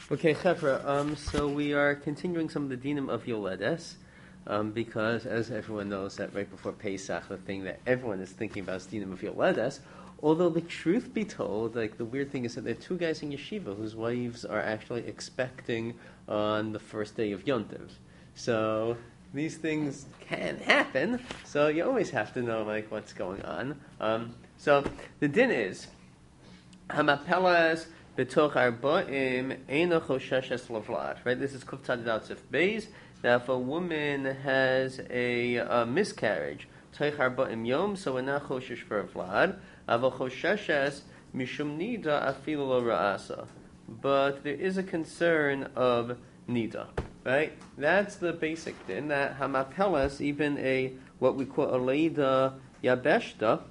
Okay, Chevra, so we are continuing some of the dinim of Yoledes, because as everyone knows that right before Pesach, the thing that everyone is thinking about is dinim of Yoledes, although the truth be told, like the weird thing is that there are two guys in yeshiva whose wives are actually expecting on the first day of Yontiv. So these things can happen, so you always have to know like what's going on. So the din is, Hamapelas betoch arba'im eino chosheshes lavlad. Right, this is Kuf Tzadid Aleph Beis. Now, if a woman has a miscarriage, toich arba'im yom, so we're not choshesh for vlad. Aval chosheshes mishum nida afilu lo ra'asa. But there is a concern of nida. Right, that's the basic din. That hamapelas, even a what we call a leida yabeshta.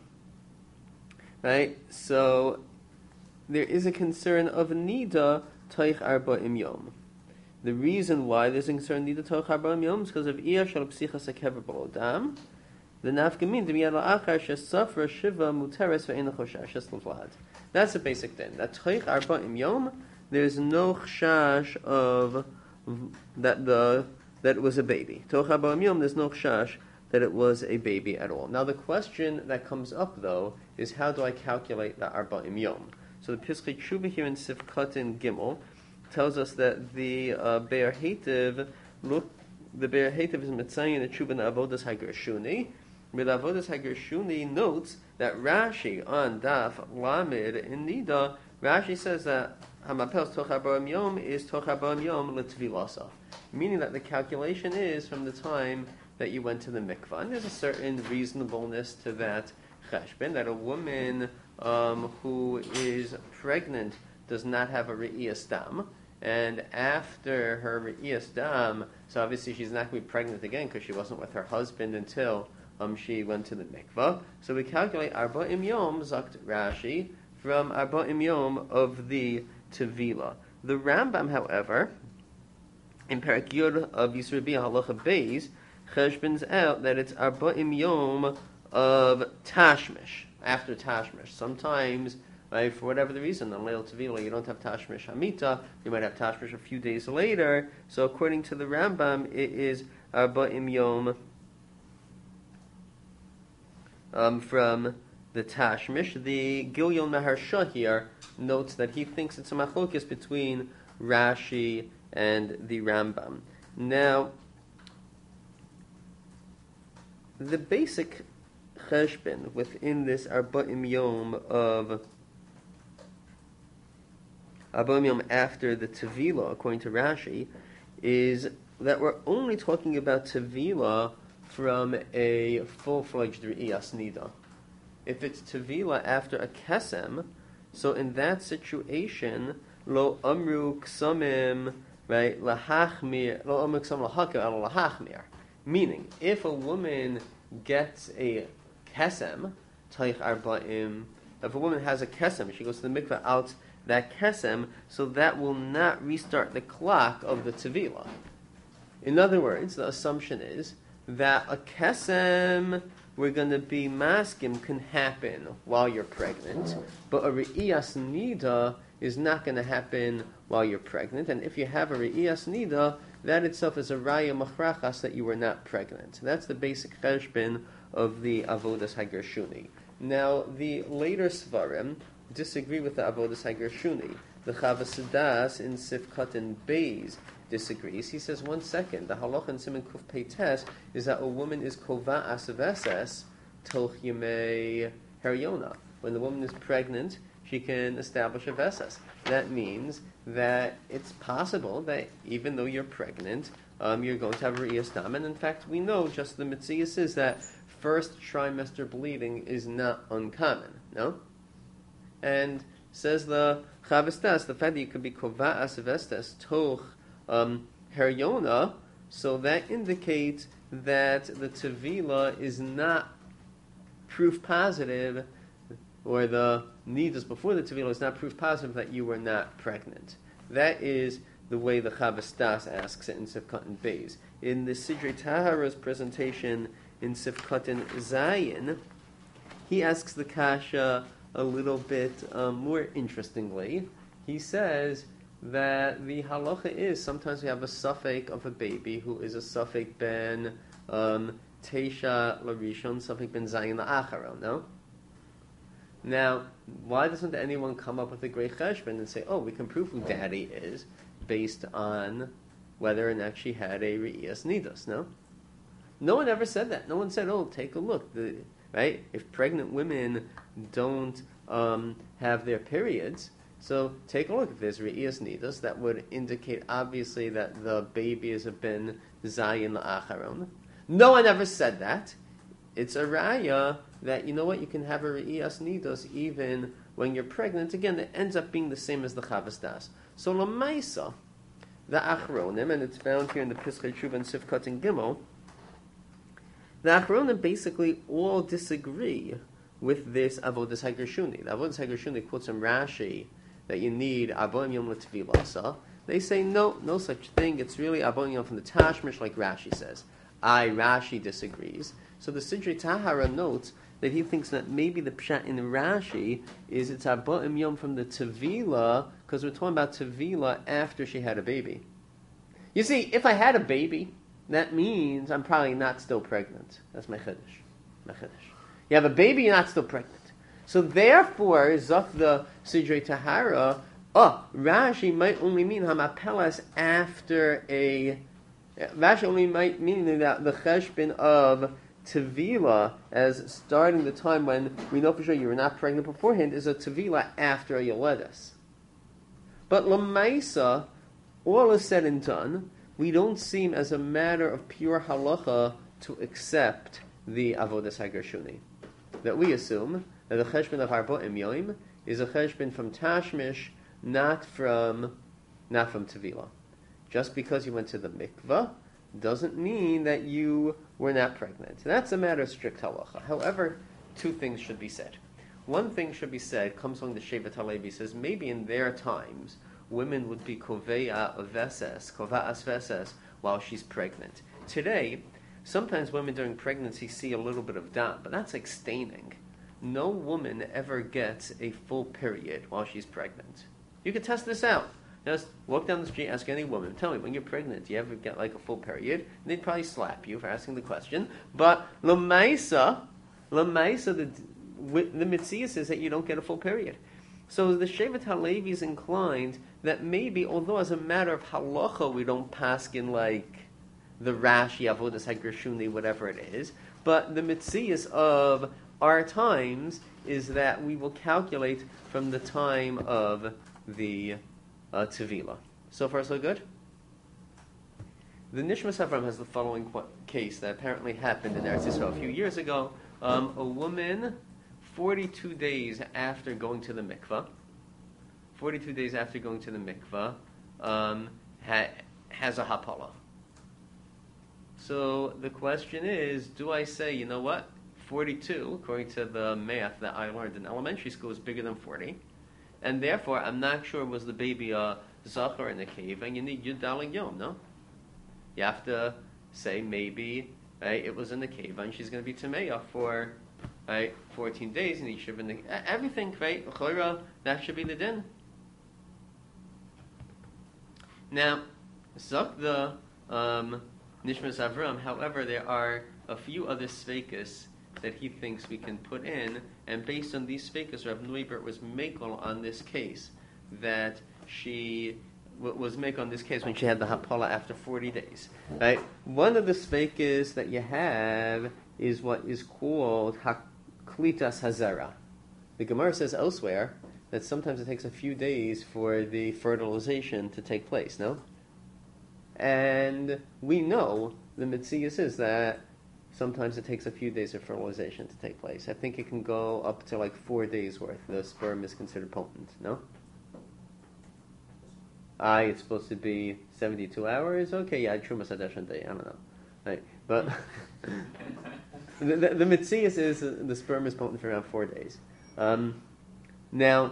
Right, so there is a concern of nida toich arba'im yom. The reason why there's a concern nida toich arba'im yom is because of iya shel psichas hakever b'odam. The nafkamin demiyad la'achar shesafra shiva muteres ve'ena choshesh l'vlad. That's the basic thing. That toich arba'im yom, there's no chashash of that it was a baby. Toich arba'im yom, there's no chashash that it was a baby at all. Now the question that comes up though is how do I calculate the arba'im yom? So the Pischei Tshuva here in Sifkatin Gimel tells us that the Be'er Hetiv is Mitzayin the Tshuva in Avodas HaGershuni. With Avodas HaGershuni notes that Rashi on Daf Lamed in Nida, Rashi says that Hamapels Toch HaBarim Yom is Toch HaBarim Yom L'Tvilasa, meaning that the calculation is from the time that you went to the mikvah. And there's a certain reasonableness to that cheshbon, that a woman who is pregnant does not have a re'iyas dam, and after her re'iyas dam, so obviously she's not going to be pregnant again because she wasn't with her husband until she went to the mikvah. So we calculate arba'im yom, zakt Rashi, from arba'im yom of the tevila. The Rambam, however, in Perek Yud of Yisur B'Yah Halacha Beis, cheshbons out that it's arba'im yom of tashmish, after tashmish. Sometimes, right, for whatever the reason, on Leil Tevila, you don't have tashmish hamita, you might have tashmish a few days later. So according to the Rambam, it is arba'im yom from the tashmish. The Gilyon Maharsha here notes that he thinks it's a machlokes between Rashi and the Rambam. Now, the basic cheshbon within this arba'im yom of arba'im yom after the tevila, according to Rashi, is that we're only talking about tevila from a full-fledged re'iyas nida. If it's tevila after a kesem, so in that situation, lo amru ksamim, right, lahachmir, lo amru ksamim lahakir, al lahachmir. Meaning, if a woman gets a kesem, taich arba'im, if a woman has a kesem, she goes to the mikveh out that kesem, so that will not restart the clock of the tevila. In other words, the assumption is that a kesem, we're going to be maskim, can happen while you're pregnant, but a re'iyas nida is not going to happen while you're pregnant. And if you have a re'iyas nida, that itself is a raya machrachas that you were not pregnant. That's the basic cheshbon of the Avodas HaGershuni. Now, the later Svarim disagree with the Avodas HaGershuni. The Chavas Sadas in Sifkatin Beis disagrees. He says, 1 second, the halacha in Siman Kuf Peites is that a woman is kova asaveses toch yemei heriona. When the woman is pregnant, she can establish a veses. That means that it's possible that even though you're pregnant, you're going to have a re'iyas dam. And in fact, we know just the mitzias is that first trimester bleeding is not uncommon, no? And says the Chavestas, the fact that you could be kova asavestes toch heriona, so that indicates that the tevila is not proof positive, or the nidas before the tevila is not proof positive that you were not pregnant. That is the way the Chavestas asks it in Sifkatin Beis. In the Sidrei Tahara's presentation in Sifkatin Zayin, he asks the kasha a little bit more interestingly. He says that the halacha is sometimes we have a suffix of a baby who is a suffix ben Teisha Larishon, suffix ben Zayin La'acharon, no? Now, why doesn't anyone come up with a great cheshbon and say, oh, we can prove who daddy is based on whether or not she had a re'iyas nidos, no? No one ever said that. No one said, oh, take a look, right? If pregnant women don't have their periods, so take a look. If there's re'iyas nidos, that would indicate obviously that the baby has been zayin la'acharon. No one ever said that. It's a raya that, you know what, you can have a re'iyas nidos even when you're pregnant. Again, it ends up being the same as the chavas das. So l'maisa, the achronim, and it's found here in the Pischei Tshuva and Sifkat and Gimel, the achronim basically all disagree with this avodas hagershuni. The avodas hagershuni quotes from Rashi that you need aboim yom l'tvilasa. They say no such thing. It's really aboim yom from the Tashmish, like Rashi says. Rashi disagrees. So the Sidrei Tahara notes that he thinks that maybe the pshat in Rashi is it's aboim yom from the Tevila, because we're talking about Tevila after she had a baby. You see, if I had a baby, that means I'm probably not still pregnant. That's my chiddush. You have a baby, you're not still pregnant. So therefore, Zok the Sidrei Tahara, Rashi might only mean hamapelas after a... Rashi only might mean that the cheshbon of Tevila as starting the time when we know for sure you were not pregnant beforehand is a Tevila after a Yoledes. But Lamaisa, all is said and done, we don't seem as a matter of pure halacha to accept the avodas hagershuni. That we assume that the cheshbon of Arba'im Yom is a cheshbon from Tashmish, not from Tevila. Just because you went to the mikvah doesn't mean that you were not pregnant. That's a matter of strict halacha. However, two things should be said. One thing should be said, comes along the Shevet HaLevi, says maybe in their times women would be kova'as veses, while she's pregnant. Today, sometimes women during pregnancy see a little bit of dam, but that's like staining. No woman ever gets a full period while she's pregnant. You can test this out. Just walk down the street, ask any woman, tell me, when you're pregnant, do you ever get like a full period? And they'd probably slap you for asking the question. But l'maisa, the mitzias is that you don't get a full period. So the Shevet HaLevi is inclined that maybe, although as a matter of halacha we don't paskin like the Rashi, avodas hagershuni, whatever it is, but the mitzias of our times is that we will calculate from the time of the Tevila. So far, so good? The Nishmas Avram has the following case that apparently happened in Eretz Yisrael a few years ago. A woman, 42 days after going to the mikvah, has a hapala. So the question is, do I say, you know what, 42, according to the math that I learned in elementary school, is bigger than 40, and therefore I'm not sure was the baby a zachar in the cave, and you need Yud Daled Yom, no? You have to say maybe it was in the cave, and she's going to be Tameya for 14 days, and he should be everything, right? That should be the din. Now, Zok the Nishmas Avram, however, there are a few other sveikas that he thinks we can put in, and based on these sveikas, Rav Neubert was makel on this case, that she was makel on this case when she had the hapala after 40 days. Right? One of the sveikas that you have is what is called haklitas hazara. The Gemara says elsewhere that sometimes it takes a few days for the fertilization to take place, no? And we know the mitzias is that sometimes it takes a few days of fertilization to take place. I think it can go up to like 4 days worth. The sperm is considered potent, no? It's supposed to be 72 hours? Okay, yeah, Truma Sadeshan Day, I don't know. Right. But the mitzias is the sperm is potent for around 4 days. Now,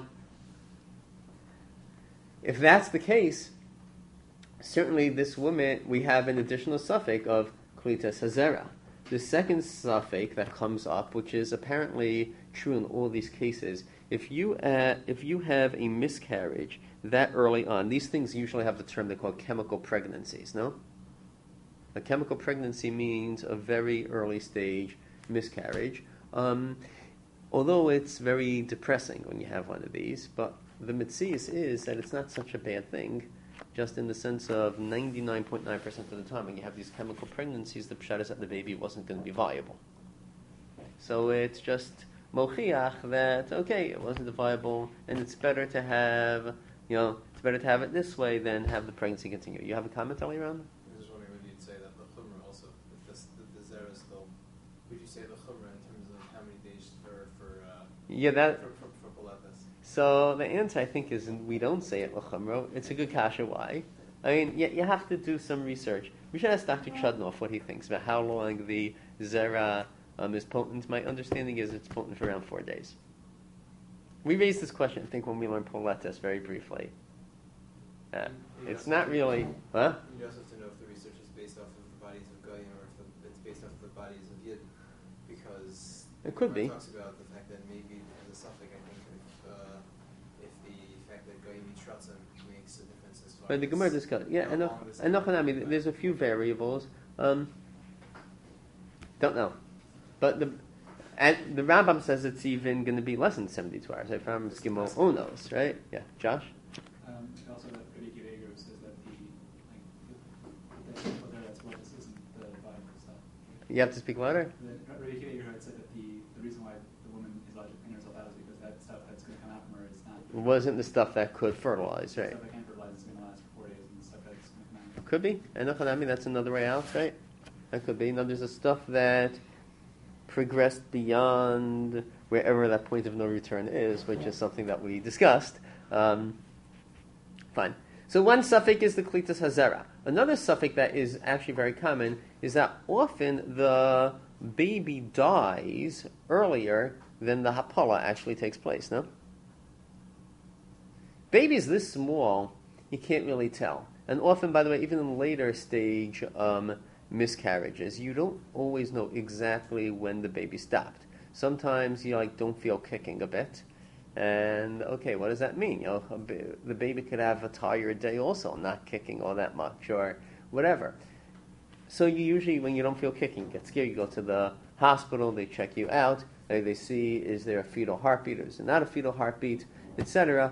if that's the case, certainly this woman, we have an additional suffix of klitas hazera. The second suffix that comes up, which is apparently true in all these cases, if you have a miscarriage that early on, these things usually have the term they call chemical pregnancies. No, a chemical pregnancy means a very early stage miscarriage. Although it's very depressing when you have one of these, but the mitzias is that it's not such a bad thing, just in the sense of 99.9% of the time when you have these chemical pregnancies, the pshat is that the baby wasn't going to be viable. So it's just mochiach that, okay, it wasn't viable, and it's better to have, it's better to have it this way than have the pregnancy continue. You have a comment, Ali, around? I was just wondering whether you'd say that the chumrah also, if the zera is still, would you say the chumrah in terms of how many days for Pilates? So the answer, I think, is we don't say it l'chumra. It's a good kasha. Why? I mean, you have to do some research. We should ask Dr. Chudnoff what he thinks about how long the zera is potent. My understanding is it's potent for around 4 days. We raised this question, I think, when we learned Pilates very briefly. It's not really... Huh? You also have to know if the research is based off of the bodies of Goyim or if it's based off of the bodies of Yid, because... It could be. It talks about the fact that maybe as a suffix, I think, if the fact that Goyim eat Shratzim makes a difference as far But the Gemara discussed... Yeah, and there's a few variables. Don't know. But the Rambam says it's even going to be less than 72 hours. If I'm Gimel Onos, right? Yeah, Josh? Also, that Rabbi Akiva Eiger says that that's what this isn't the vibe stuff. You have to speak louder? Rabbi Akiva Eiger had said that the reason why the woman is allowed to clean herself out is because that stuff that's going to come out from her is not... It wasn't the stuff that could fertilize, right? The stuff that can't fertilize is going to last for 4 days, and the stuff that's going to come out... Could be. And that's another way out, right? That could be. Now, there's the stuff that progressed beyond wherever that point of no return is, which is something that we discussed. Fine. So one suffix is the klitas hazera. Another suffix that is actually very common is that often the baby dies earlier than the hapala actually takes place, no? Babies this small, you can't really tell. And often, by the way, even in later stage miscarriages, you don't always know exactly when the baby stopped. Sometimes you don't feel kicking a bit. And, okay, what does that mean? The baby could have a tired day also, not kicking all that much, or whatever. So you usually, when you don't feel kicking, get scared, you go to the hospital, they check you out, they see, is there a fetal heartbeat, or is there not a fetal heartbeat, etc.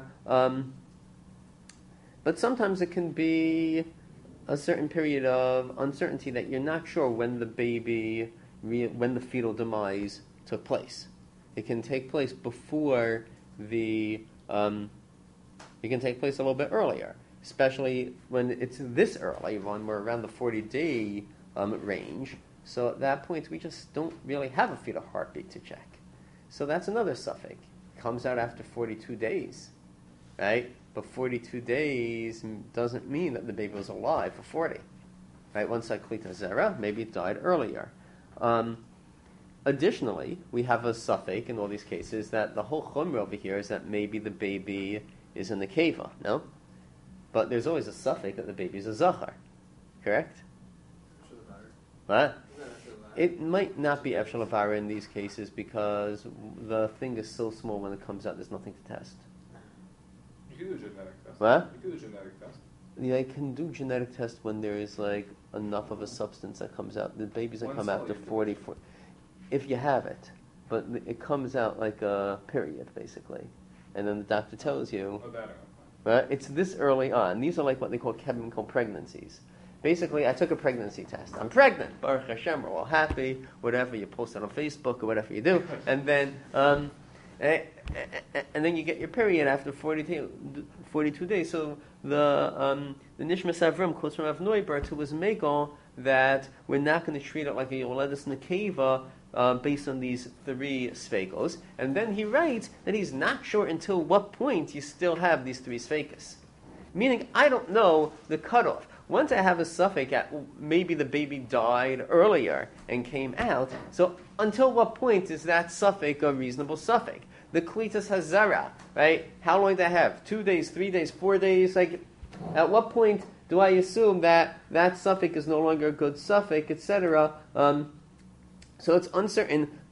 But sometimes it can be a certain period of uncertainty that you're not sure when the when the fetal demise took place. It can take place before it can take place a little bit earlier, especially when it's this early, when we're around the 40-day range. So at that point, we just don't really have a fetal heartbeat to check. So that's another suffix. Comes out after 42 days, right? But 42 days doesn't mean that the baby was alive for 40. Right? Once I klita zera, maybe it died earlier. Additionally, we have a suffix in all these cases that the whole chumrah over here is that maybe the baby is in the keva, no? But there's always a suffix that the baby is a zachar. Correct? What? It might not be Efshel Avara in these cases because the thing is so small when it comes out, there's nothing to test. You can do a genetic test. What? You can do a genetic test. Yeah, I can do genetic tests when there is enough of a substance that comes out. The babies that come out to 40, if you have it. But it comes out like a period, basically. And then the doctor tells you, right? It's this early on. These are like what they call chemical pregnancies. Basically, I took a pregnancy test. I'm pregnant. Baruch Hashem, we're all happy. Whatever, you post it on Facebook or whatever you do. And then you get your period after 42 days. So the Nishmas Avram quotes from Rav Neubert, who was Megal, that we're not going to treat it like a Yoledus Nekeva based on these 3 sfekos. And then he writes that he's not sure until what point you still have these 3 sfekos. Meaning, I don't know the cutoff. Once I have a suffix at maybe the baby died earlier and came out, so until what point is that suffix a reasonable suffix? The klitas hazara, right? How long do I have? 2 days, 3 days, 4 days? At what point do I assume that that suffix is no longer a good suffix, etc.? So it's uncertain,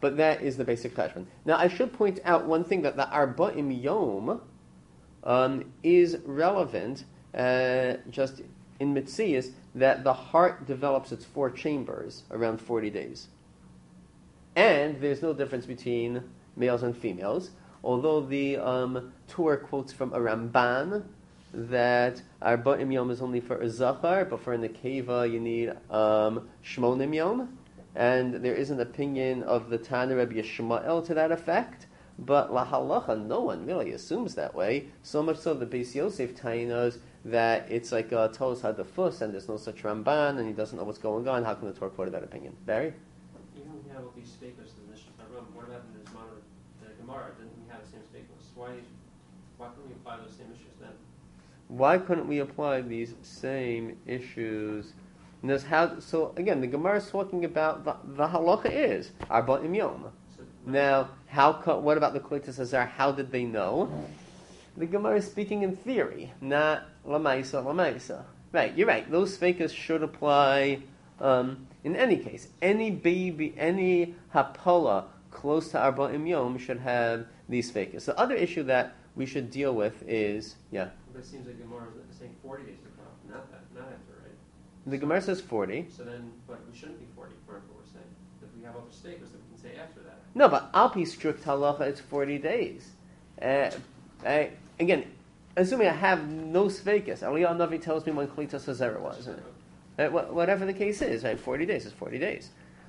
But that is the basic cheshbon. Now, I should point out one thing, that the Arba'im Yom is relevant just in Mitzias, that the heart develops its 4 chambers around 40 days. And there's no difference between males and females, although the Torah quotes from a Ramban that Arba'im Yom is only for a Zachar, but for a Nekeva you need Shmonim Yom. And there is an opinion of the Tana Rebbe Yishmael to that effect, but La Halacha, no one really assumes that way. So much so the Beis Yosef Tainos that it's like a Tolos Hadafus, and there's no such Ramban, and he doesn't know what's going on. How can the Torah quote that opinion? Barry? Even when we have all these statements in the Mishnah, what about in the Zman of the Gemara? Didn't we have the same statements? Why couldn't we apply those same issues then? Why couldn't we apply these same issues? So again, the Gemara is talking about the halacha is Arba'im Yom. Now, what about the Klitas Hazar? How did they know? The Gemara is speaking in theory, not lamaisa. Right, you're right. Those fakas should apply in any case. Any baby, any hapola close to Arba'im Yom should have these fakas. The other issue that we should deal with is, But it seems like Gemara is saying 40 days to come, not after, right? the Gemara says 40. So then, but we shouldn't be 40, according to what we're saying. If we have other statements that we can say after that. No, but Alpi strict halacha, it's 40 days. Again, assuming I have no sfekas, Aliyah Navi tells me when Klitas Hazara was. Whatever the case is, right? 40 days is 40 days.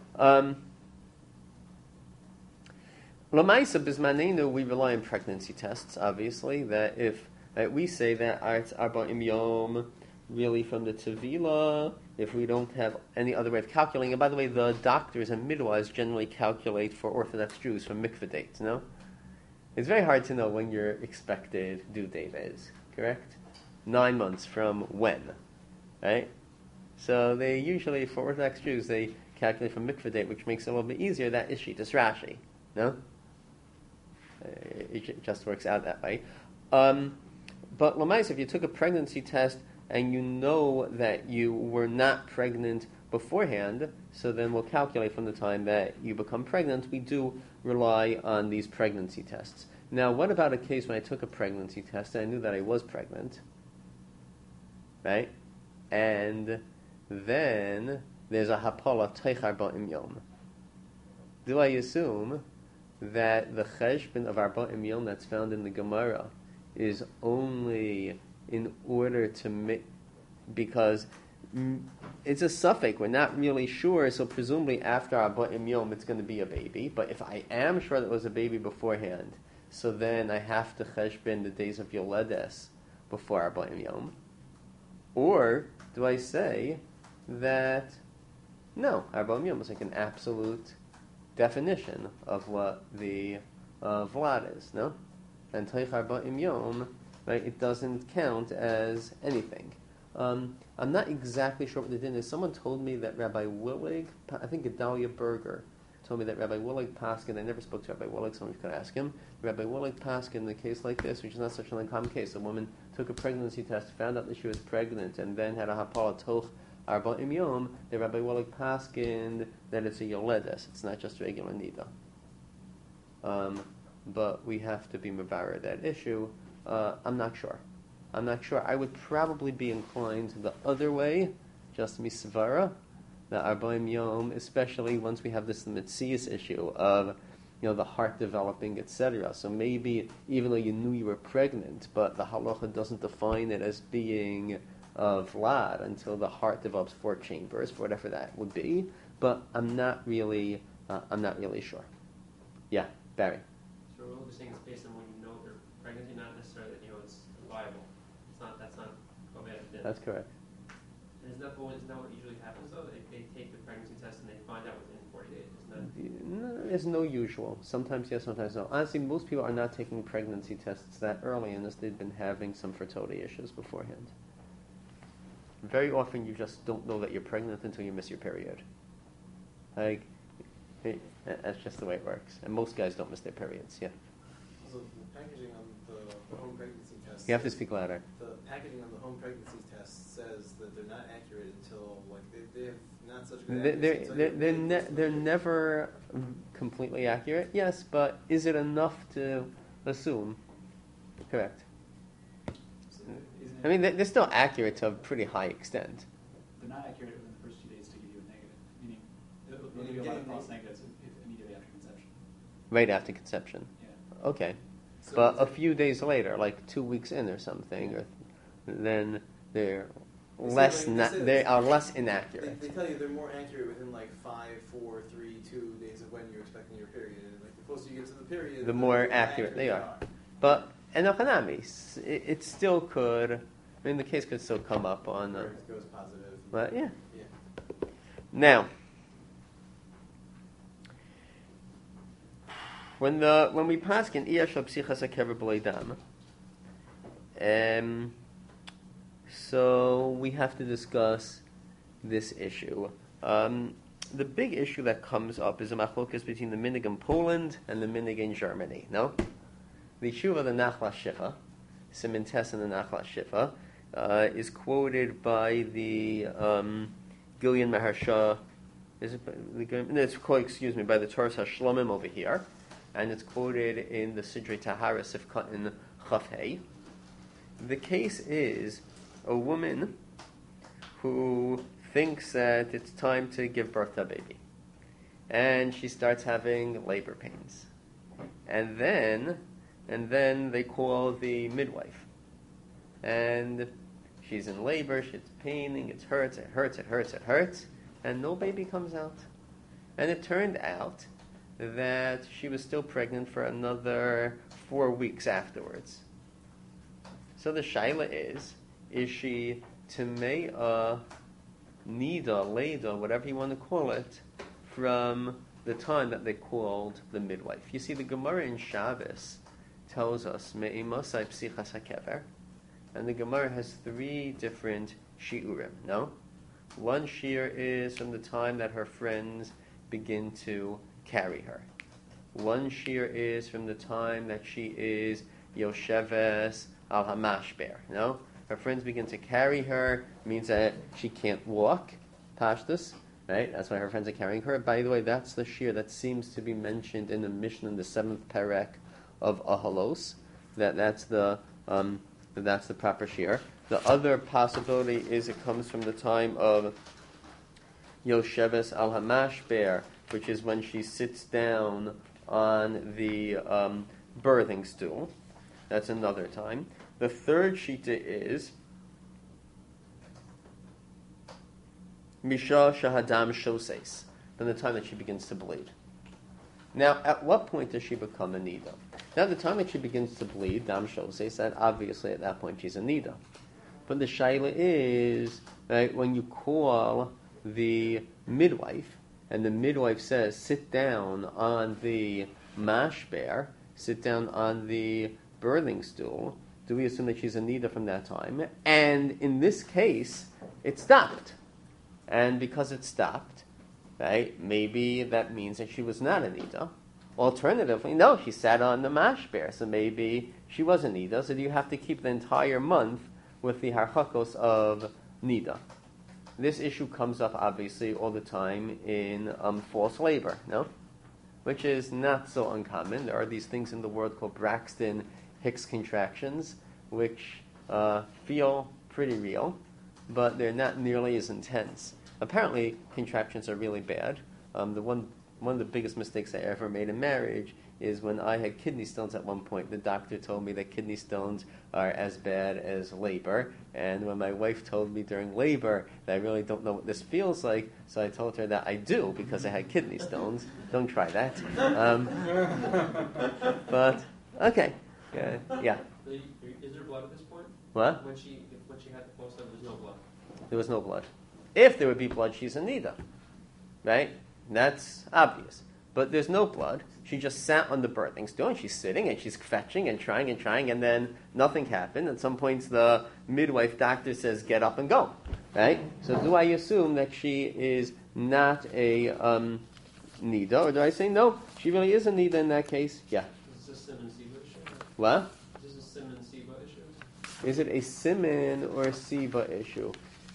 Lamaisa Bismanenu, we rely on pregnancy tests, obviously, that if we say that it's Arba'im Yom, really from the Tevila, if we don't have any other way of calculating. And by the way, the doctors and midwives generally calculate for Orthodox Jews from mikveh dates, no? It's very hard to know when your expected due date is, correct? 9 months from when, right? So they usually, for Orthodox Jews, they calculate from mikveh date, which makes it a little bit easier. That is Shitas Rashi, no? It just works out that way. But Lamais, if you took a pregnancy test and you know that you were not pregnant beforehand, so then we'll calculate from the time that you become pregnant. We do rely on these pregnancy tests. Now, what about a case when I took a pregnancy test and I knew that I was pregnant, right? And then there's a hapala teichar ba'im yom. Do I assume that the cheshbon of arba'im yom that's found in the Gemara is only in order to make, because it's a suffix, we're not really sure, so presumably after arba'im yom it's going to be a baby, but if I am sure that it was a baby beforehand, so then I have to cheshbon the days of Yoledes before arba'im yom? Or do I say that no, arba'im yom is like an absolute definition of what the Vlad is, no? And Teich Arba'im Yom, right, it doesn't count as anything. I'm not exactly sure what the din is. Someone told me that Rabbi Willig, I think Gedalia Berger, told me that Rabbi Willig Paskin, I never spoke to Rabbi Willig, someone could ask him. Rabbi Willig Paskin, in a case like this, which is not such an uncommon case, a woman took a pregnancy test, found out that she was pregnant, and then had a hapala toch Arba'im Yom, the Rabbi Willig Paskin that it's a Yoledes, it's not just regular Nida. But we have to be mevarer that issue. I'm not sure. I would probably be inclined the other way, just misvara, the Arba'im Yom, especially once we have this Metzias issue of, the heart developing, etc. So maybe, even though you knew you were pregnant, but the halacha doesn't define it as being Vlad until the heart develops 4 chambers, for whatever that would be. But I'm not really sure. Yeah, Barry. So we're just saying it's based on when you know they're pregnancy, not necessarily that it's viable. That's not Omed. That's correct. And isn't that what usually happens though? They take the pregnancy test and they find out within 40 days. No, there's no usual. Sometimes yes, sometimes no. Honestly, most people are not taking pregnancy tests that early unless they've been having some fertility issues beforehand. Very often you just don't know that you're pregnant until you miss your period. That's just the way it works. And most guys don't miss their periods, yeah. So the packaging on the home pregnancy test... You have to speak louder. The packaging on the home pregnancy test says that they're not accurate until, they have not such good accuracy. They're never completely accurate? Yes, but is it enough to assume? Correct. So isn't it, I mean, they're still accurate to a pretty high extent. they're not accurate within the first 2 days to give you a negative, meaning there'll Meaning be a lot of getting false the- negatives if immediately after conception. Right after conception. Yeah. Okay. So But is a it- few days later, like 2 weeks in or something, or then they're They say, less like, na- they say they this- are less They inaccurate. tell you they're more accurate within like 5, 4, 3, 2 days of when you're expecting your period. And like the closer you get to the period, The more accurate they are. But Enochanami, it still could. I mean, the case could still come up on. Where it goes positive. But yeah. Yeah. Now, when we pass in Iyashab Psichas HaKever B'lei Dam, so we have to discuss this issue. The big issue that comes up is a machlokas between the minig in Poland and the minig in Germany. No, the issue of the Nachla Shifa, Siman Tes and the Nachla Shifa, is quoted by the Gillian Maharsha. Is it? No, it's quoted. Excuse me, by the Torah Hashlomim over here, and it's quoted in the Sidrei Tahara Sifkat in Chafhei. The case is a woman who thinks that it's time to give birth to a baby, and she starts having labor pains, and then they call the midwife, and she's in labor, she's paining, it hurts, and no baby comes out. And it turned out that she was still pregnant for another 4 weeks afterwards. So the shaila is she Timea, Nida, Leda, whatever you want to call it, from the time that they called the midwife? You see, the Gemara in Shabbos tells us, Me'imosai Psichas HaKever, and the Gemara has 3 different shiurim, no? One shiur is from the time that her friends begin to carry her. One shiur is from the time that she is Yosheves al Hamashber, no? Her friends begin to carry her, means that she can't walk, Pashtus, right? That's why her friends are carrying her. By the way, that's the shiur that seems to be mentioned in the Mishnah in the 7th perek of Ahalos. That's the proper shiur. The other possibility is it comes from the time of Yosheves al Hamashber, which is when she sits down on the birthing stool. That's another time. The third shita is Misha Shahadam Shoses, from the time that she begins to bleed. Now, at what point does she become a nida? Now, the time that she begins to bleed, Dam Shoses, that obviously at that point she's a nida. But the shaila is, right, when you call the midwife, and the midwife says, sit down on the mashber, sit down on the birthing stool, do we assume that she's a nida from that time? And in this case, it stopped. And because it stopped, right, maybe that means that she was not a nida. Alternatively, no, she sat on the mashber, so maybe she was a nida, so you have to keep the entire month with the harchakos of nida. This issue comes up, obviously, all the time in false labor, no? Which is not so uncommon. There are these things in the world called Braxton Hicks contractions, which feel pretty real, but they're not nearly as intense. Apparently, contractions are really bad. One of the biggest mistakes I ever made in marriage is when I had kidney stones at one point. The doctor told me that kidney stones are as bad as labor, and when my wife told me during labor that I really don't know what this feels like, so I told her that I do because I had kidney stones. Don't try that. But, okay. Yeah. Is there blood at this point? What? When she had the post up, there's no blood. There was no blood. If there would be blood, she's a nida. Right? That's obvious. But there's no blood. She just sat on the birthing stool, and she's sitting, and she's fetching and trying, and then nothing happened. At some points, the midwife doctor says, get up and go. Right? So do I assume that she is not a nida, or do I say, no, she really is a nida in that case? Yeah. Is this a Siman Siva issue? What? Is this a Siman Siva issue? Is it a siman or a siba issue?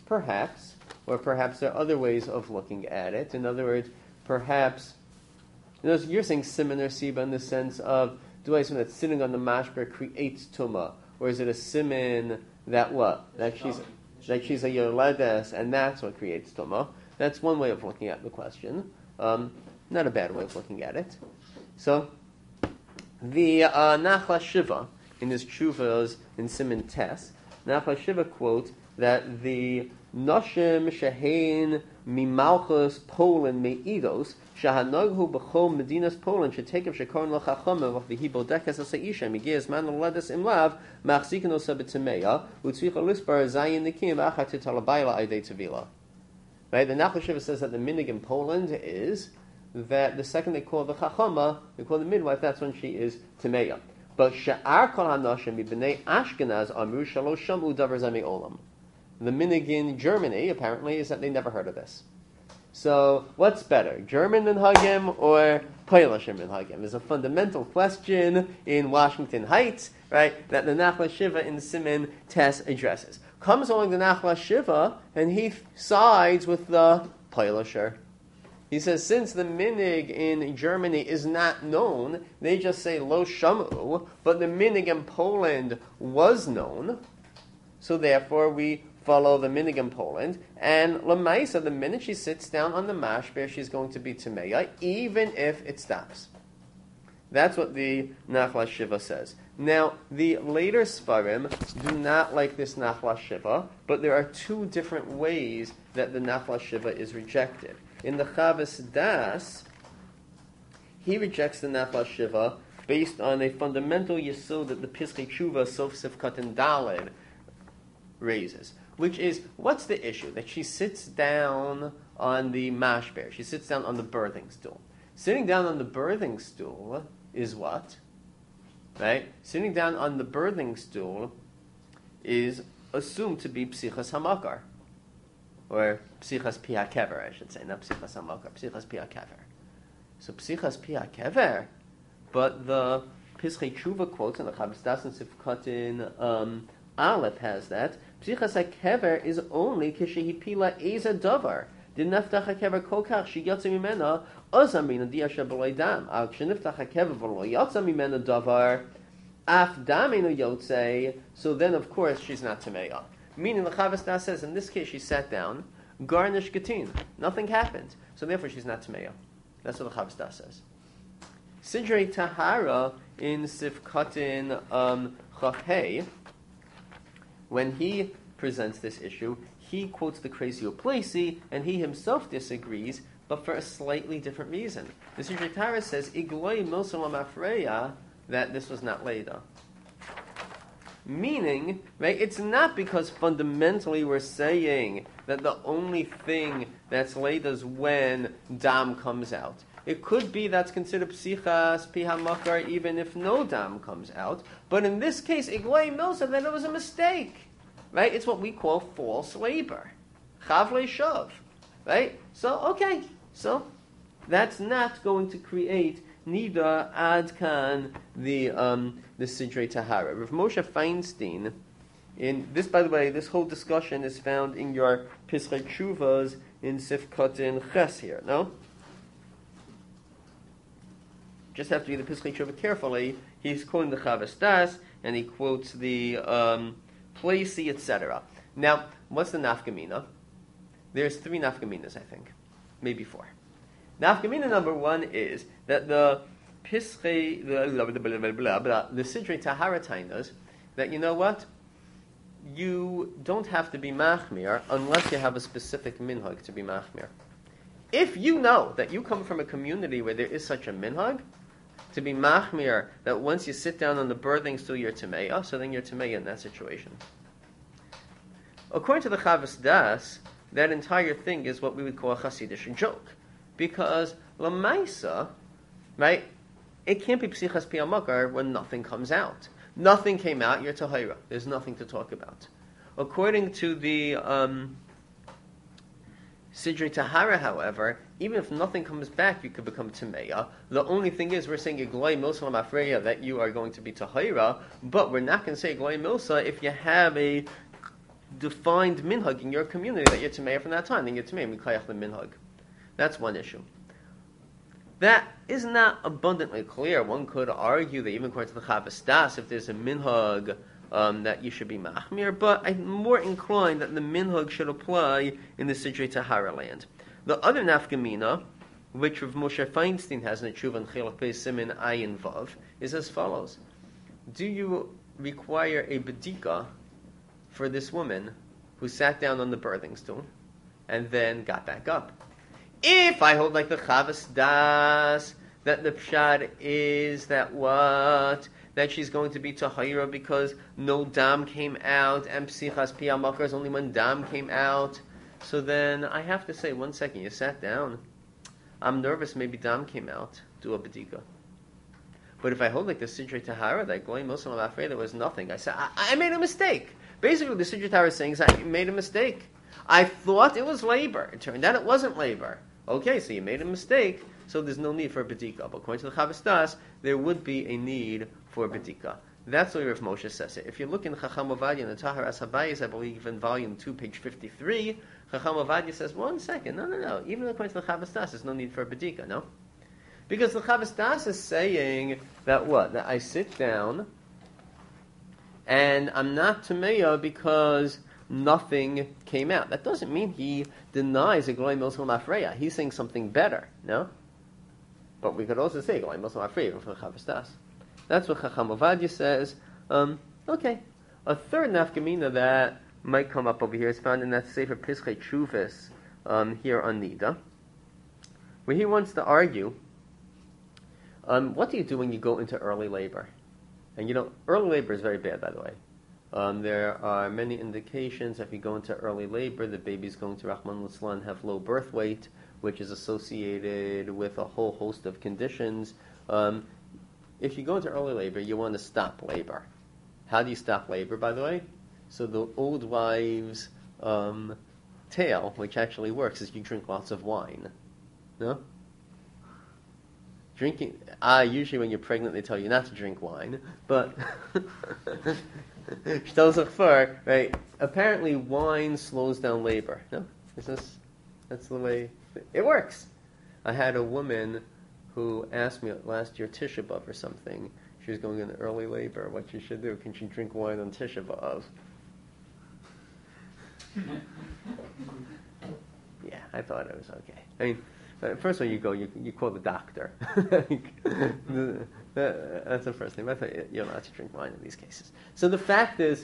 Perhaps. Or perhaps there are other ways of looking at it. In other words, perhaps You're saying siman or siba in the sense of, do I assume that sitting on the mashber creates tuma, or is it a siman that what? That she's a yoledes, and that's what creates tuma? That's one way of looking at the question. Not a bad way of looking at it. So, the Nachla Shiva, in his Chuvas in Siman Tes, Nachla Shiva quotes that the Noshim Shehein Mimalchus Poland Meidos Shahanoghu B'chol Medinas Poland should take of Shekaron L'Chachama of the Hibodekas Asaisha Migias Man Ledes Imlav Machzikin Osabitimeya Utzvicha Lispar Zayin Nikim Achat Talabayla Aidei Tavila. Right? The Nachla Shiva says that the minig in Poland is that the second they call the Chachama, they call the midwife, that's when she is Timeya. But Sha'ar Kol HaNashim Mibnei Ashkenaz Amru Shalosh Shamu Davar Zemi Olam. The minig in Germany, apparently, is that they never heard of this. So, what's better, German minhagim or Polish minhagim? There's a fundamental question in Washington Heights, right, that the Nachla Shiva in Siman Tes addresses. Comes along the Nachla Shiva, and he sides with the Polisher. He says, since the minig in Germany is not known, they just say lo shamu, but the minig in Poland was known, so therefore we follow the minig in Poland, and Lamaisa, the minute she sits down on the mashber, she's going to be Timeya, even if it stops. That's what the Nachla Shiva says. Now, the later Sfarim do not like this Nachla Shiva, but there are two different ways that the Nachla Shiva is rejected. In the Chavas Das, he rejects the Nachla Shiva based on a fundamental yesod that the Pischei Tshuva Sof Sifkat and Daled raises, which is, what's the issue? That she sits down on the mashber. She sits down on the birthing stool. Sitting down on the birthing stool is what? Right? Sitting down on the birthing stool is assumed to be psichas hamakar. Or psichas pi hakever, I should say. Not psichas hamakar, psichas pi hakever. So psichas pi hakever, but the Pischei Tshuva quotes in the Chavas Das and Sifkatin Aleph has that. Psichas hakever is only kishehipila eza davar. Dinaftach hakever kokach shiyatza mimena ozamina diasha b'loy dam. Al ksheniftach hakever v'lo yatza mimena davar af daminu yotze. So then, of course, she's not tameya. Meaning, the Chavas Das says in this case she sat down, garnish gatin, nothing happened, so therefore she's not tameya. That's what the Chavas Das says. Sidrei Tahara in Sifkatin Chafhei, when he presents this issue, he quotes the Kreisio Plesi, and he himself disagrees, but for a slightly different reason. The Sidrei Tahara says, Igloi Milsalam Afreya, that this was not Leda. Meaning, right, it's not because fundamentally we're saying that the only thing that's Leda is when Dam comes out. It could be that's considered psichas, pihamakar, even if no dam comes out. But in this case, Igloi Milsa, that it was a mistake. Right? It's what we call false labor. Chavle shav. Right? So, okay. So, that's not going to create neither adkan the Sidrei Tahara. Rav Moshe Feinstein, in this, by the way, this whole discussion is found in your Pischei Tshuvas in Sifkatin Ches here, no? Just have to read the Pischei Tshuva carefully. He's quoting the Chavas Das, and he quotes the Plesi, etc. Now, what's the nafkamina? There's 3 nafkaminas, I think. Maybe 4. Nafkamina number 1 is that the Pischei, the Sidrei Tahara tainas, that you know what? You don't have to be machmir unless you have a specific minhag to be machmir. If you know that you come from a community where there is such a minhag, to be machmir, that once you sit down on the birthing stool, you're tameya, so then you're tameya in that situation. According to the Chavas Das, that entire thing is what we would call a Hasidic joke. Because Lamaisa, right, it can't be psichas piyamakar when nothing comes out. Nothing came out, you're tahira. There's nothing to talk about. According to the Sidrei Tahara, however, even if nothing comes back, you could become Tameya. The only thing is, we're saying Igloi Milsa Mafreya, that you are going to be Tahira, but we're not going to say Igloi Milsa if you have a defined minhag in your community that you're Tameya from that time. Then you're Tameya, Mikayach the minhag. That's one issue. That is not abundantly clear. One could argue that even according to the Chavas Das, if there's a minhag that you should be machmir, but I'm more inclined that the minhag should apply in the Sidrei Tahara land. The other nafkamina, which Rav Moshe Feinstein has in the Tshuva and Chelach Beis Simin Ayin Vav, is as follows. Do you require a bedika for this woman who sat down on the birthing stool and then got back up? If I hold like the Chavas Das, that the pshad is that what? That she's going to be tahira because no dam came out, and psichas piyah makar is only when dam came out. So then I have to say, 1 second, you sat down. I'm nervous, maybe dam came out. Do a bedika. But if I hold like the Sidrei Tahara, that Goy Muslim I'm afraid there was nothing. I said, I made a mistake. Basically, the Sidrei Tahara is saying is I made a mistake. I thought it was labor. It turned out it wasn't labor. Okay, so you made a mistake, so there's no need for a bedika. But according to the Chavas Das, there would be a need for a bedika. That's the way Rav Moshe says it. If you look in Chacham Ovadia in the Taharas Habayis, I believe in volume 2, page 53, Chacham Ovadia says, 1 second, no. Even according to the Chavas Das, there's no need for a bedika, no? Because the Chavas Das is saying that what? That I sit down and I'm not Tameya because nothing came out. That doesn't mean he denies a Golay Milsal Mafreya. He's saying something better, no? But we could also say Golay Milsal Mafreya for the Chavas Das. That's what Chacham Ovadia says. Okay. A third nafkamina that might come up over here is found in that Sefer Pischei Tshuvos here on Nida, where he wants to argue, what do you do when you go into early labor? And early labor is very bad, by the way. There are many indications that if you go into early labor, the baby's going to, Rahman Litzlan, have low birth weight, which is associated with a whole host of conditions. If you go into early labor, you want to stop labor. How do you stop labor, by the way? So the old wives' tale, which actually works, is you drink lots of wine. No? Drinking, usually when you're pregnant they tell you not to drink wine, but right? Apparently wine slows down labor. No? That's the way it works. I had a woman who asked me last year Tisha B'Av or something. She was going into early labor. What she should do? Can she drink wine on Tisha B'Av? Yeah, I thought it was okay. I mean, first of all, you go, you call the doctor. That's the first thing. I thought you're allowed to drink wine in these cases. So the fact is,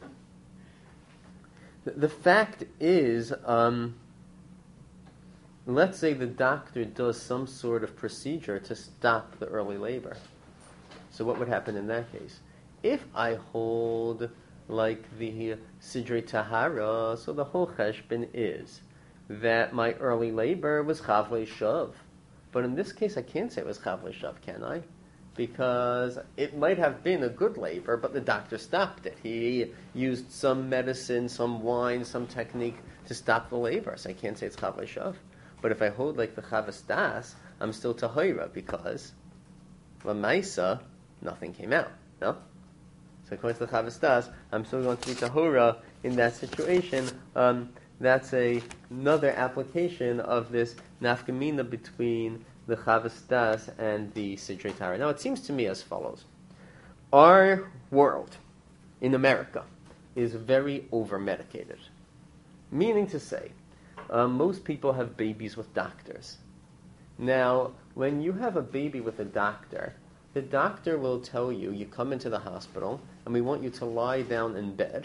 let's say the doctor does some sort of procedure to stop the early labor. So what would happen in that case? If I hold like the Sidrei Tahara, so the whole cheshbon is that my early labor was chavlei shav. But in this case, I can't say it was chavlei shav, can I? Because it might have been a good labor, but the doctor stopped it. He used some medicine, some wine, some technique to stop the labor, so I can't say it's chavlei shav. But if I hold like the Chavas Das, I'm still tahira because Lamaisa, nothing came out. No? So according to the Chavas Das, I'm still going to be tahura in that situation. That's another application of this nafkamina between the Chavas Das and the Sidrei Tahara. Now it seems to me as follows. Our world in America is very over-medicated. Meaning to say, most people have babies with doctors. Now, when you have a baby with a doctor, the doctor will tell you, you come into the hospital, and we want you to lie down in bed,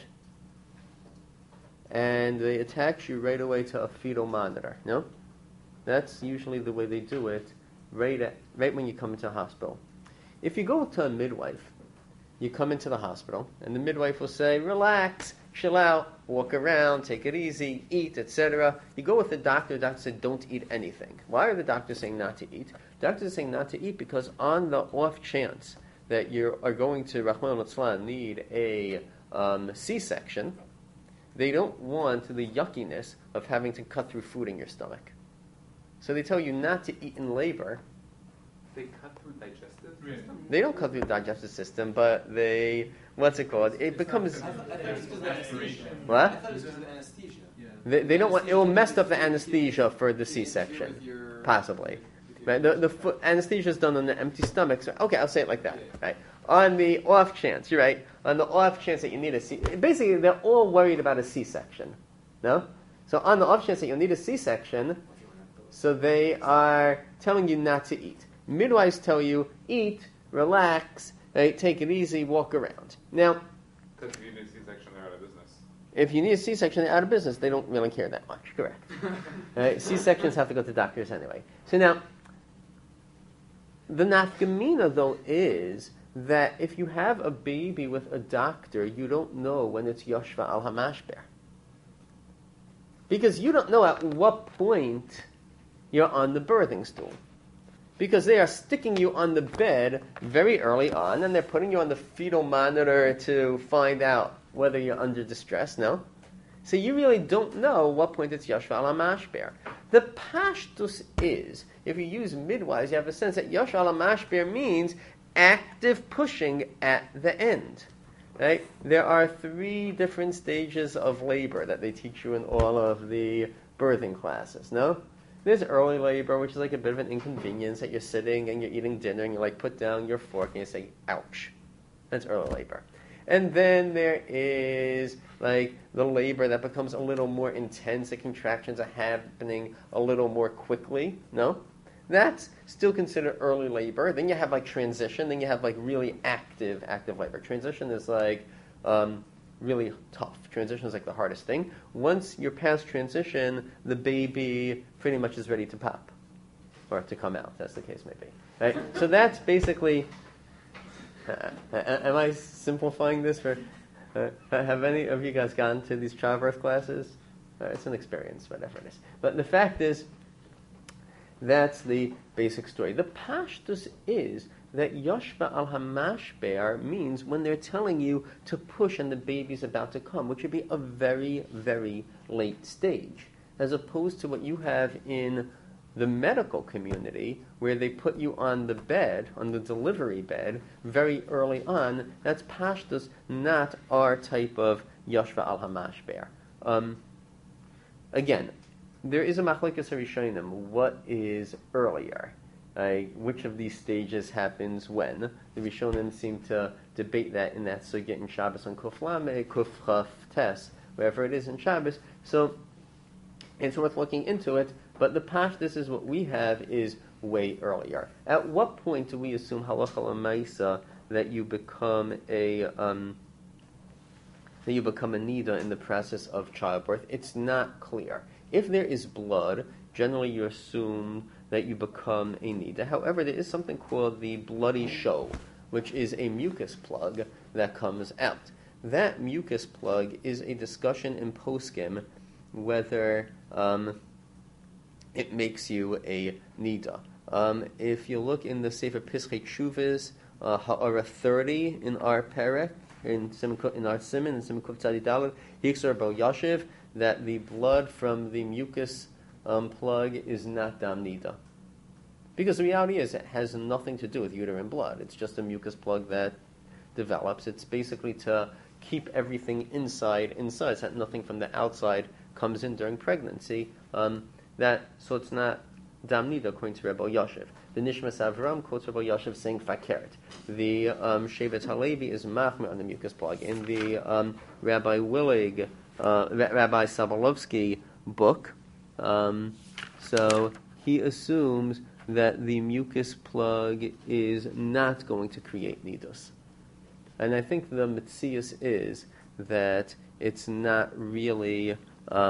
and they attach you right away to a fetal monitor. No? That's usually the way they do it, right when you come into the hospital. If you go to a midwife, you come into the hospital, and the midwife will say, relax, chill out, walk around, take it easy, eat, etc. You go with the doctor said, don't eat anything. Why are the doctors saying not to eat? Doctors are saying not to eat because on the off chance that you are going to, Rahman al need a C-section, they don't want the yuckiness of having to cut through food in your stomach. So they tell you not to eat in labor. They cut through digestive system? They don't cut through the digestive system, but they, what's it called? It becomes... I thought it was because of anesthesia. What? I thought it was because of anesthesia. Yeah. They don't want, it will mess up the anesthesia for the C-section. If you're Possibly. If right? The foot anesthesia is done on an empty stomach. So, okay, I'll say it like that, right? On the off chance, you're right. On the off chance that you need a basically they're all worried about a C-section, no? So on the off chance that you'll need a C-section, so they are telling you not to eat. Midwives tell you eat, relax, right? Take it easy, walk around. Now, because if you need a C-section, they're out of business. if you need a C-section, they're out of business. They don't really care that much. Correct. Right? C-sections have to go to doctors anyway. So now, the nafkamina, though, is that if you have a baby with a doctor, you don't know when it's Yoshva al Hamashber. Because you don't know at what point you're on the birthing stool. Because they are sticking you on the bed very early on, and they're putting you on the fetal monitor to find out whether you're under distress, no? So you really don't know what point it's Yoshva al Hamashber. The pashtus is, if you use midwives, you have a sense that Yoshva al Hamashber means active pushing at the end. Right? There are 3 different stages of labor that they teach you in all of the birthing classes, no? There's early labor, which is like a bit of an inconvenience that you're sitting and you're eating dinner and you like put down your fork and you say, ouch. That's early labor. And then there is like the labor that becomes a little more intense. The contractions are happening a little more quickly. No? That's still considered early labor. Then you have like transition. Then you have like really active labor. Transition is like really tough. Transition is like the hardest thing. Once you're past transition, the baby pretty much is ready to pop or to come out, as the case may be. Right? So that's basically. Am I simplifying this for? Have any of you guys gone to these childbirth classes? It's an experience, whatever it is. But the fact is, that's the basic story. The pashtus is that Yoshva al Hamashber means when they're telling you to push and the baby's about to come, which would be a very, very late stage, as opposed to what you have in the medical community, where they put you on the bed, on the delivery bed, very early on. That's pashtus, not our type of Yoshva al Hamashber. Again, there is a machlekes harishonim. What is earlier? Which of these stages happens when? The Rishonim seem to debate that in that sugya in Shabbos on Kuf Lamed, Kuf Chaf Tes, wherever it is in Shabbos. So it's worth looking into it. But the pashtus is what we have is way earlier. At what point do we assume halacha l'maisa that you become a nida in the process of childbirth? It's not clear. If there is blood, generally you assume that you become a nida. However, there is something called the bloody show, which is a mucus plug that comes out. That mucus plug is a discussion in poskim whether it makes you a nida. If you look in the Sefer Pischei Tshuvas, Ha'ara 30 in our perek, in our siman, in Siman Kuf Tzadi Daled, Hiksar Bo Yashiv, that the blood from the mucus plug is not dam nida. Because the reality is it has nothing to do with uterine blood. It's just a mucus plug that develops. It's basically to keep everything inside, so that nothing from the outside comes in during pregnancy. So it's not dam nida according to Rebbe Yashiv. The Nishmas Avram quotes Rebbe Yashiv saying fakert. The Shevet Halevi is machmer on the mucus plug. In the Rabbi Willig, Rabbi Sobolovsky book, so he assumes that the mucus plug is not going to create nidus. And I think the mitzias is that it's not really, it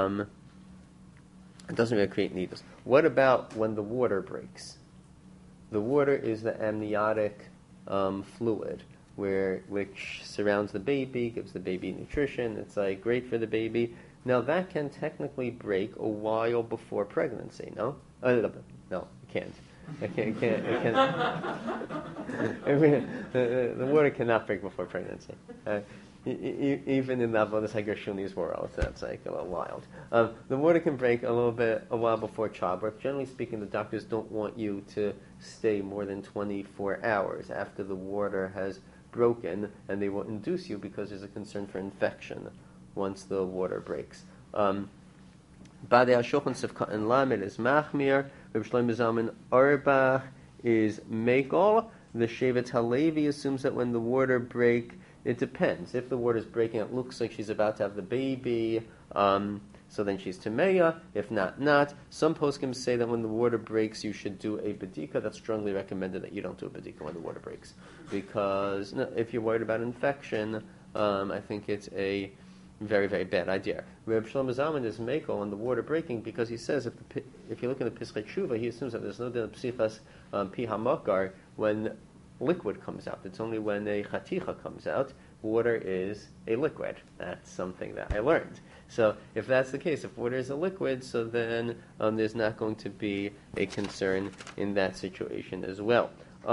doesn't really create nidus. What about when the water breaks? The water is the amniotic fluid, which surrounds the baby, gives the baby nutrition. It's like great for the baby. Now that can technically break a while before pregnancy. No, no, it can't. It can't. I mean, the water cannot break before pregnancy. Even in the Avodas HaGershuni's world, that's like a little wild. The water can break a while before childbirth. Generally speaking, the doctors don't want you to stay more than 24 hours after the water has broken, and they will induce you because there's a concern for infection once the water breaks. Badei HaShulchan Sifkat and Lamed is Machmir. Reb Shlomo Zalman Auerbach is Mekel. The Shevet Halevi assumes that when the water break, it depends. If the water is breaking, it looks like she's about to have the baby, so then she's Tameya. If not, not. Some poskim say that when the water breaks, you should do a bedika. That's strongly recommended that you don't do a bedika when the water breaks. Because if you're worried about infection, I think it's a very, very bad idea. Reb Shlomo Zalman is Mekel on the water breaking because he says if you look in the Pischei Tshuva, he assumes that there's no din of psichas pi hamakar when liquid comes out. It's only when a chaticha comes out, water is a liquid. That's something that I learned. So if that's the case, if water is a liquid, so then there's not going to be a concern in that situation as well.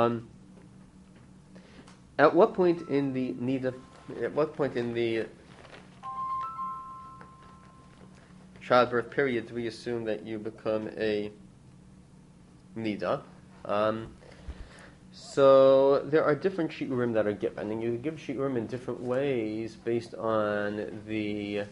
At what point in the childbirth period do we assume that you become a nida? So there are different shiurim that are given, and you give shiurim in different ways based on the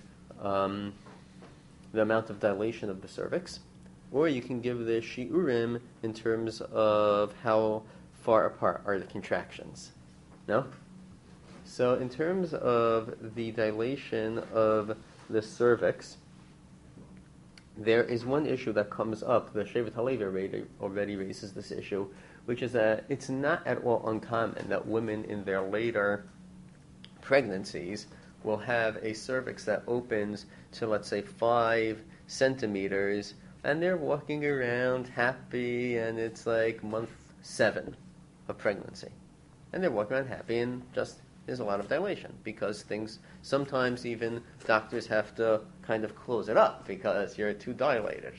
amount of dilation of the cervix, or you can give the shiurim in terms of how far apart are the contractions. No? So in terms of the dilation of the cervix, there is one issue that comes up. The Shevet Halevi already raises this issue, which is that it's not at all uncommon that women in their later pregnancies will have a cervix that opens to, let's say, 5 centimeters, and they're walking around happy, and it's like month 7 of pregnancy. And they're walking around happy, and just there's a lot of dilation, because sometimes even doctors have to kind of close it up because you're too dilated.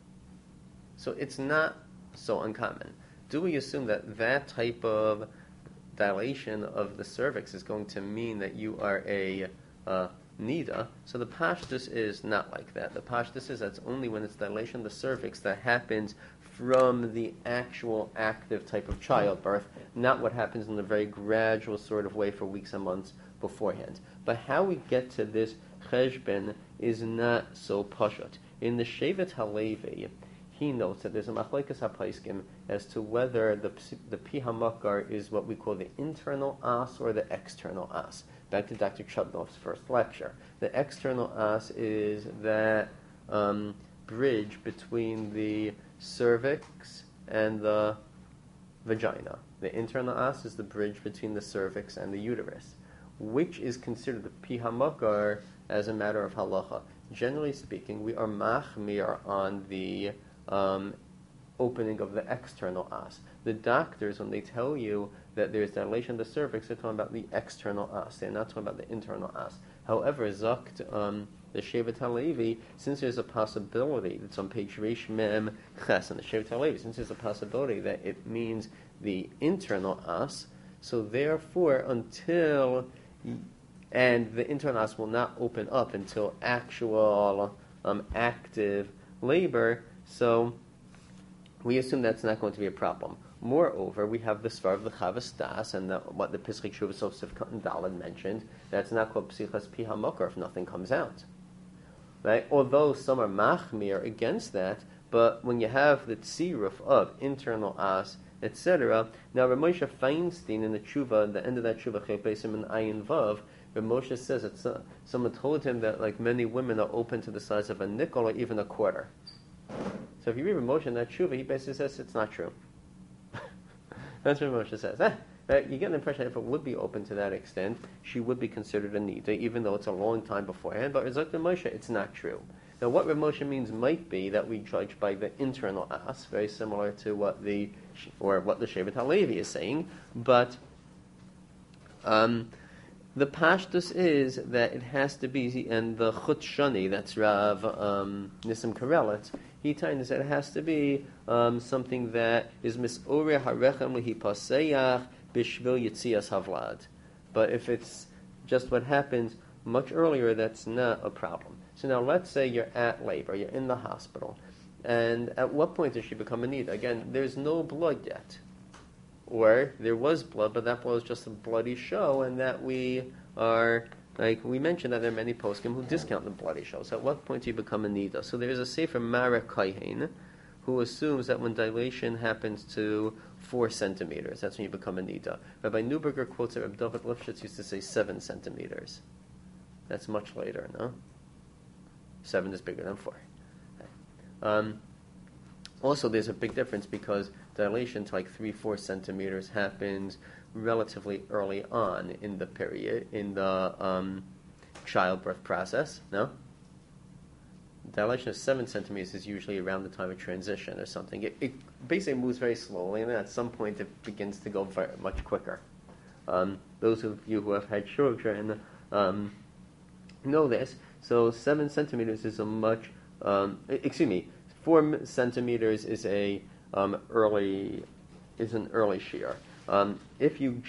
So it's not so uncommon. Do we assume that type of dilation of the cervix is going to mean that you are a nida? So the pashtus is not like that. The pashtus is that's only when it's dilation of the cervix that happens from the actual active type of childbirth, not what happens in a very gradual sort of way for weeks and months beforehand. But how we get to this cheshbon is not so pashut. In the Shevet Halevi, he notes that there's a machlekes hapaiskim as to whether the pi hamakar is what we call the internal as or the external as. Back to Dr. Chudnov's first lecture. The external as is that bridge between the cervix and the vagina. The internal as is the bridge between the cervix and the uterus, which is considered the pi hamakar as a matter of halacha. Generally speaking, we are machmir on the opening of the external as. The doctors, when they tell you that there's dilation of the cervix, they're talking about the external as. They're not talking about the internal as. However, Zakt, the Shevet Halevi, since there's a possibility, it's on page Reish Mem Ches, and the Shevet Halevi, since there's a possibility that it means the internal as, so therefore and the internal as will not open up until actual active labor, so we assume that's not going to be a problem. Moreover, we have the svar of the Chavas Das, and what the Pischei Tshuva Sof Sivkot and Daled mentioned, that's not called psichas pi hamakar if nothing comes out. Right? Although some are machmir against that, but when you have the tziruf of internal as, etc. Now, Rav Moshe Feinstein in the Tshuva, the end of that Tshuva, Chei Pesim and Ayin Vav, Rav Moshe says that someone told him that like many women are open to the size of a nickel or even a quarter. So if you read Rav Moshe in that Tshuva, he basically says it's not true. That's what Rav Moshe says. You get the impression that if it would be open to that extent, she would be considered a nida, even though it's a long time beforehand. But Rizak Rav Moshe, it's not true. Now, what Rav Moshe means might be that we judge by the internal as, very similar to what the Shevet Halevi is saying. But the pashtus is that it has to be, and the Chut Shani, that's Rav Nissim Karelitz, he tells that it has to be something that is misoreh harechem lehipaseyach bishvil yitzias havlad. But if it's just what happens much earlier, that's not a problem. So now let's say you're at labor, you're in the hospital, and at what point does she become a nida? Again, there's no blood yet. Or there was blood, but that blood was just a bloody show, and that we are, like we mentioned, that there are many poskim who discount the bloody show. So at what point do you become a nida? So there is a sefer Mara Kaihen, who assumes that when dilation happens to 4 centimeters, that's when you become a nida. Rabbi Neuberger quotes that Rabbi David Lifshitz used to say 7 centimeters. That's much later, no? 7 is bigger than 4. Also, there's a big difference because dilation to like 3-4 centimeters happens relatively early on in the period, in the childbirth process, no? Dilation of 7 centimeters is usually around the time of transition or something. It basically moves very slowly, and then at some point it begins to go very, much quicker. Those of you who have had children know this. So 7 centimeters is a much, 4 centimeters is an early shear. If you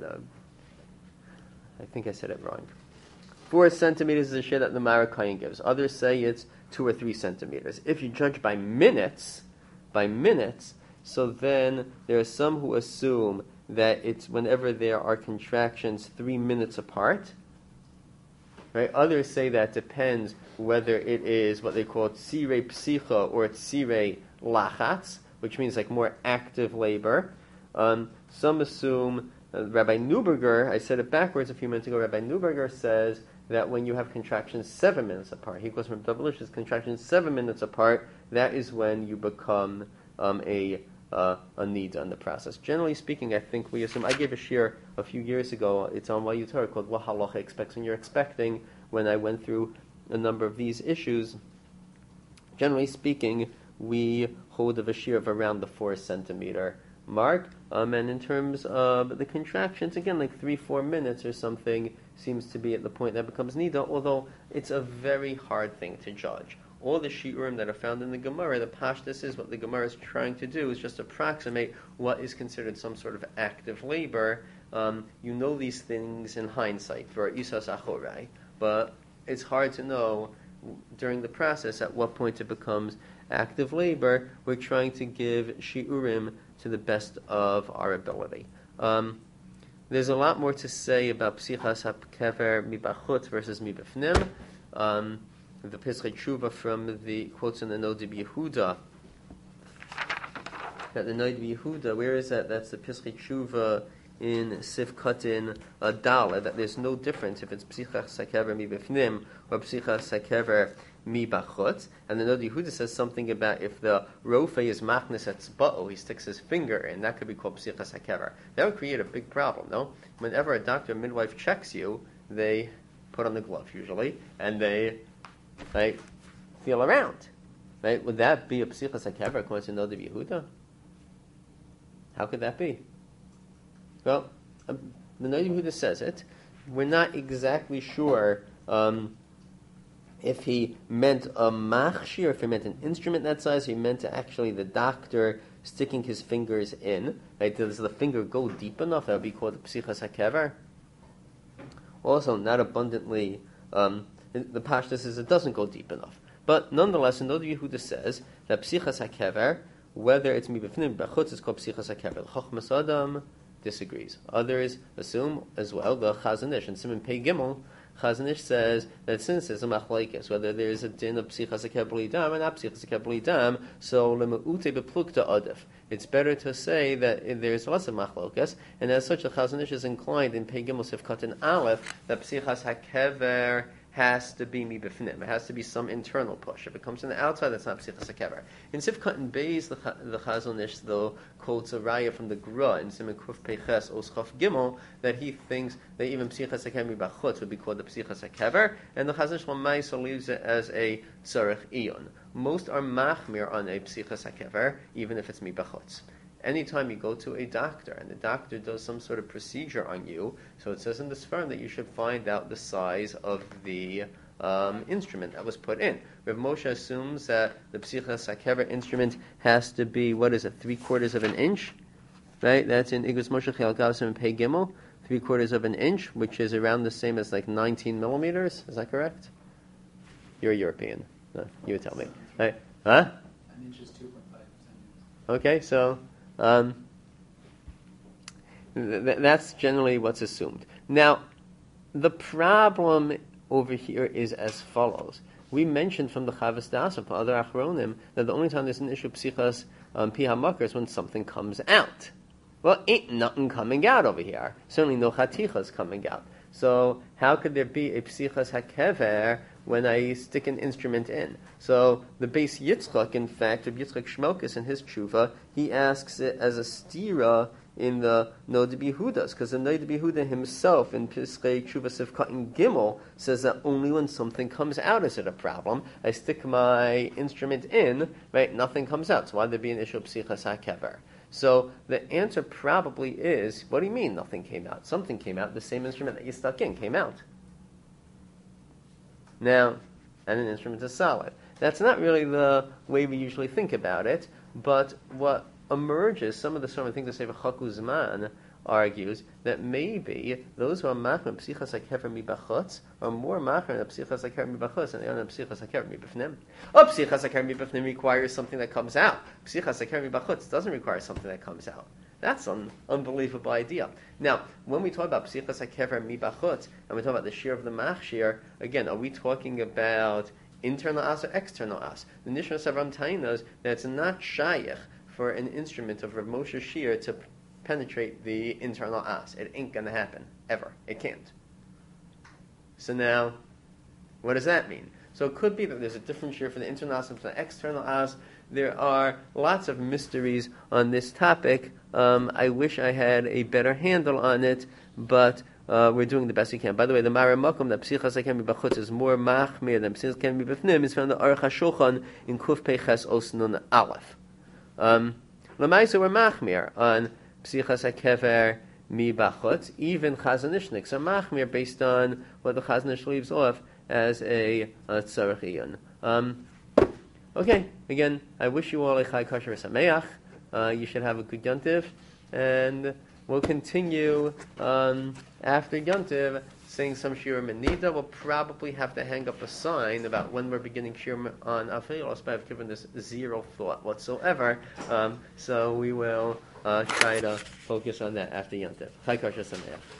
I think I said it wrong. 4 centimeters is a shear that the Marakayan gives. Others say it's 2 or 3 centimeters. If you judge by minutes, so then there are some who assume that it's whenever there are contractions 3 minutes apart. Right? Others say that depends whether it is what they call tzirei psicha or tzirei lachatz, which means like more active labor. Some assume, Rabbi Neuberger, I said it backwards a few minutes ago, Rabbi Neuberger says that when you have contractions 7 minutes apart, he goes from Davilish's contractions 7 minutes apart, that is when you become a nida in the process. Generally speaking, I think we assume, I gave a shiur a few years ago, it's on Vayutar, called What Halacha Expects When You're Expecting, when I went through a number of these issues. Generally speaking, we hold of a shiur of around the 4 centimeter mark, and in terms of the contractions, again, like 3-4 minutes or something seems to be at the point that becomes nida, although it's a very hard thing to judge. All the shiurim that are found in the Gemara, the pashtus is what the Gemara is trying to do is just approximate what is considered some sort of active labor. You know these things in hindsight for isas achorai, but it's hard to know during the process at what point it becomes active labor. We're trying to give shiurim to the best of our ability. There's a lot more to say about psichas hakever mibachutz versus mibifnim. The Pesach Tshuva from the quotes in the Nod Yehuda. That the Nod Yehuda, where is that? That's the Pesach Tshuva in Sif Katin Dala. That there's no difference if it's psichas hakever mibifnim or psichas hakever mibachutz. And the Nod Yehuda says something about if the rofe is machnes etzba'o, he sticks his finger in, that could be called psichas hakever. That would create a big problem, no? Whenever a doctor or midwife checks you, they put on the glove usually, and they feel around. Right? Would that be a psichas hakever according to Nod Yehuda? How could that be? Well, the Nod Yehuda says it. We're not exactly sure if he meant a machshir, if he meant an instrument that size, he meant actually the doctor sticking his fingers in. Right? Does the finger go deep enough? That would be called psichas hakever. Also, not abundantly. The pashtus is it doesn't go deep enough. But nonetheless, Nod Yehuda says that psichas hakever, whether it's mibifnim b'chutz, is called psichas hakever. Chochmas Adam disagrees. Others assume as well. The Chazon Ish and Siman Pei Gimel, Chazon Ish says that since there's a machlokes, whether there is a din of psichas hakever b'li dam and not psichas hakever b'li dam, so lemeute beplukta adif. It's better to say that there's less of machlokes, and as such, the Chazon Ish is inclined in Pei Gimel Sif Katan Aleph that psichas hakever has to be mibifnim. It has to be some internal push. If it comes from the outside, that's not psichas hakever. In Sifkat and Beis, the Chazon Ish though quotes a raya from the Gra in Siman Kuf Peiches Oschaf Gimel that he thinks that even psichas hakever mibachutz would be called the psichas hakever, and the Chazon Ish Lamaisa leaves it as a tzarech iyun. Most are machmir on a psichas hakever, even if it's mibachutz. Anytime you go to a doctor and the doctor does some sort of procedure on you, so it says in the Sfarim that you should find out the size of the instrument that was put in. Rav Moshe assumes that the psichas hakever instrument has to be, 3/4 of an inch? Right? That's in Igros Moshe Chayal Gavsim and Pei Gimel, 3/4 of an inch, which is around the same as like 19 millimeters. Is that correct? You're a European. No, you would tell me. Right? Huh? An inch is 2.5 centimeters. Okay, so that's generally what's assumed. Now, the problem over here is as follows. we mentioned from the Chavas Dasa for other Achronim that the only time there's an issue of psichas Pi HaMakar is when something comes out. Well, ain't nothing coming out over here. Certainly no chatichas coming out. So how could there be a psichas hakever when I stick an instrument in? So the base Yitzchak, in fact, of Yitzchak Shmokis in his tshuva, he asks it as a stira in the Noda B'Yehudas, because the Noda B'Yehuda himself in Piskei Tshuva Sivka in Gimel says that only when something comes out is it a problem. I stick my instrument in, right, nothing comes out. So why would there be an issue of psichas hakever? So the answer probably is, what do you mean nothing came out? Something came out, the same instrument that you stuck in came out. Now, and an instrument is solid. That's not really the way we usually think about it, but what emerges, some of the sort of things that say Chaku Zman argues that maybe those who are machmer psichas hakever mibachutz are more machmer psichas hakever mibachutz than they are psichas hakever mibifnim. Psichas hakever mibifnim requires something that comes out. Psichas hakever mibachutz doesn't require something that comes out. That's an unbelievable idea. Now, when we talk about psichas hakever mibachutz and we talk about the shear of the machshir, again, are we talking about internal as or external as? The Nishma Savram Tain knows that it's not shayich for an instrument of Rav Moshe shear to penetrate the internal as. It ain't going to happen, ever. It can't. So now, what does that mean? So it could be that there's a different shear for the internal as and for the external as. There are lots of mysteries on this topic. I wish I had a better handle on it, but we're doing the best we can. By the way, the Mara Makom that Psichas HaKem B'Chutz is more machmir than Psichas HaKem B'Bifnim is found in the Aruch HaShulchan in Kuf Peiches Osnun Aleph. L'maisa we're machmir on Psichas HaKever Mibachutz. Even Chazon Ish Niks are machmir based on what the Chazon Ish leaves off as a tzarech iyun. Okay, again, I wish you all a Chai Kosher Sameach. You should have a good Yontiv, and we'll continue after Yontiv saying some Shirim Menida. We'll probably have to hang up a sign about when we're beginning Shirim on Afilos, but I've given this zero thought whatsoever. So we will try to focus on that after Yontiv. Chai Kosher Sameach.